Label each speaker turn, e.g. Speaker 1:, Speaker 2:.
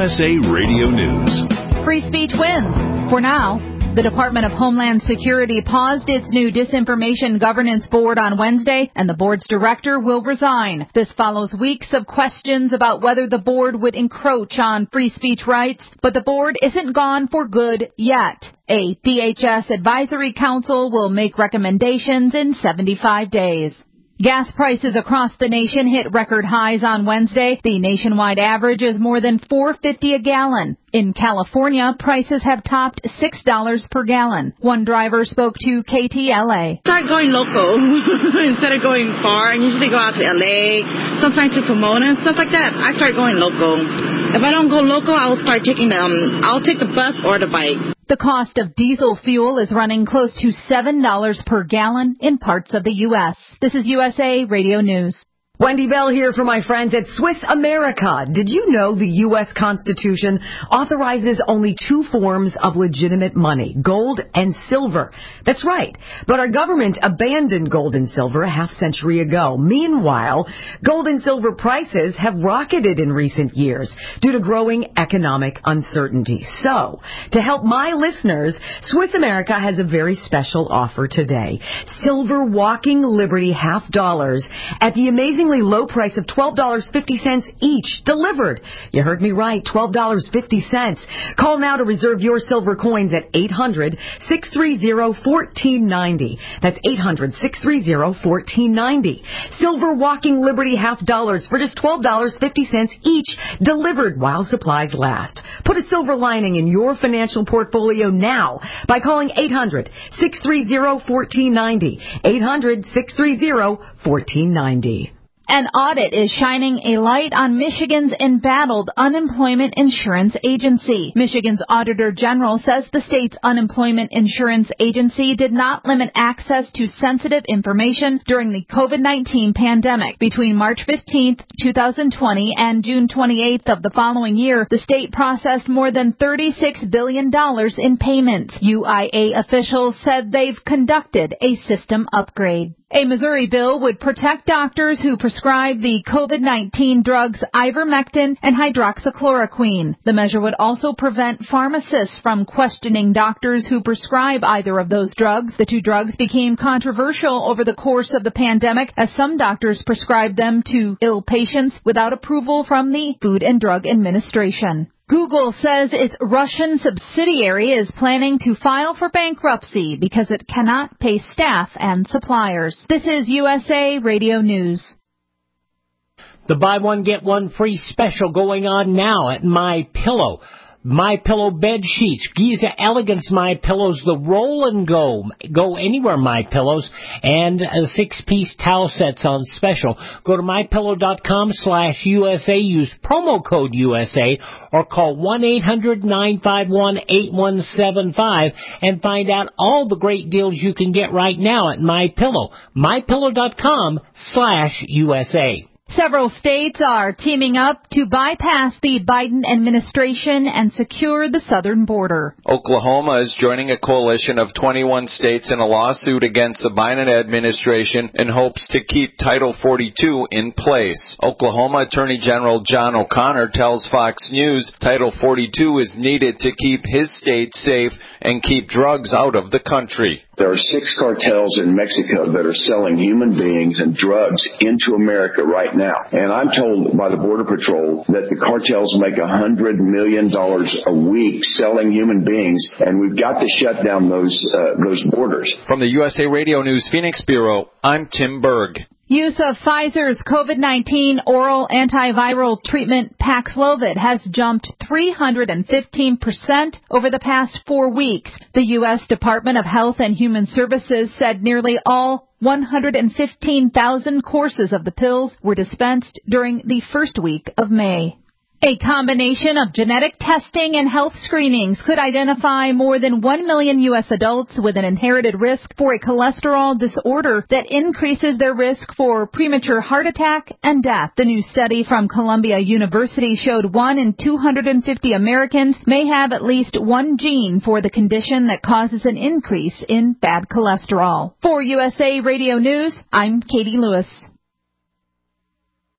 Speaker 1: USA Radio News.
Speaker 2: Free speech wins. For now. The Department of Homeland Security paused its new Disinformation Governance Board on Wednesday, and the board's director will resign. This follows weeks of questions about whether the board would encroach on free speech rights, but the board isn't gone for good yet. A DHS advisory council will make recommendations in 75 days. Gas prices across the nation hit record highs on Wednesday. The nationwide average is more than $4.50 a gallon. In California, prices have topped $6 per gallon. One driver spoke to KTLA.
Speaker 3: Start going local instead of going far. I usually go out to LA, sometimes to Pomona and stuff like that. I start going local. If I don't go local, I'll start taking I'll take the bus or the bike.
Speaker 2: The cost of diesel fuel is running close to $7 per gallon in parts of the U.S. This is USA Radio News.
Speaker 4: Wendy Bell here for my friends at Swiss America. Did you know the U.S. Constitution authorizes only two forms of legitimate money, gold and silver? That's right. But our government abandoned gold and silver a half-century ago. Meanwhile, gold and silver prices have rocketed in recent years due to growing economic uncertainty. So, to help my listeners, Swiss America has a very special offer today. Silver Walking Liberty $half at the amazing low price of $12.50 each, delivered. You heard me right, $12.50. Call now to reserve your silver coins at 800-630-1490. That's 800-630-1490. Silver Walking Liberty $half for just $12.50 each, delivered while supplies last. Put a silver lining in your financial portfolio now by calling 800-630-1490. 800-630-1490.
Speaker 2: An audit is shining a light on Michigan's embattled Unemployment Insurance Agency. Michigan's Auditor General says the state's Unemployment Insurance Agency did not limit access to sensitive information during the COVID-19 pandemic. Between March 15th, 2020 and June 28th of the following year, the state processed more than $36 billion in payments. UIA officials said they've conducted a system upgrade. A Missouri bill would protect doctors who prescribe the COVID-19 drugs ivermectin and hydroxychloroquine. The measure would also prevent pharmacists from questioning doctors who prescribe either of those drugs. The two drugs became controversial over the course of the pandemic as some doctors prescribed them to ill patients without approval from the Food and Drug Administration. Google says its Russian subsidiary is planning to file for bankruptcy because it cannot pay staff and suppliers. This is USA Radio News.
Speaker 5: The buy one, get one free special going on now at MyPillow. MyPillow bed sheets, Giza Elegance MyPillows, the roll and go anywhere MyPillows, and 6-piece towel sets on special. Go to mypillow.com/USA, use promo code USA, or call 1-800-951-8175 and find out all the great deals you can get right now at MyPillow. mypillow.com/USA.
Speaker 2: Several states are teaming up to bypass the Biden administration and secure the southern border.
Speaker 6: Oklahoma is joining a coalition of 21 states in a lawsuit against the Biden administration in hopes to keep Title 42 in place. Oklahoma Attorney General John O'Connor tells Fox News Title 42 is needed to keep his state safe and keep drugs out of the country.
Speaker 7: There are 6 cartels in Mexico that are selling human beings and drugs into America right now. And I'm told by the Border Patrol that the cartels make $100 million a week selling human beings, and we've got to shut down those borders.
Speaker 6: From the USA Radio News Phoenix Bureau, I'm Tim Berg.
Speaker 2: Use of Pfizer's COVID-19 oral antiviral treatment Paxlovid has jumped 315% over the past 4 weeks. The U.S. Department of Health and Human Services said nearly all 115,000 courses of the pills were dispensed during the first week of May. A combination of genetic testing and health screenings could identify more than 1 million U.S. adults with an inherited risk for a cholesterol disorder that increases their risk for premature heart attack and death. The new study from Columbia University showed 1 in 250 Americans may have at least one gene for the condition that causes an increase in bad cholesterol. For USA Radio News, I'm Katie Lewis.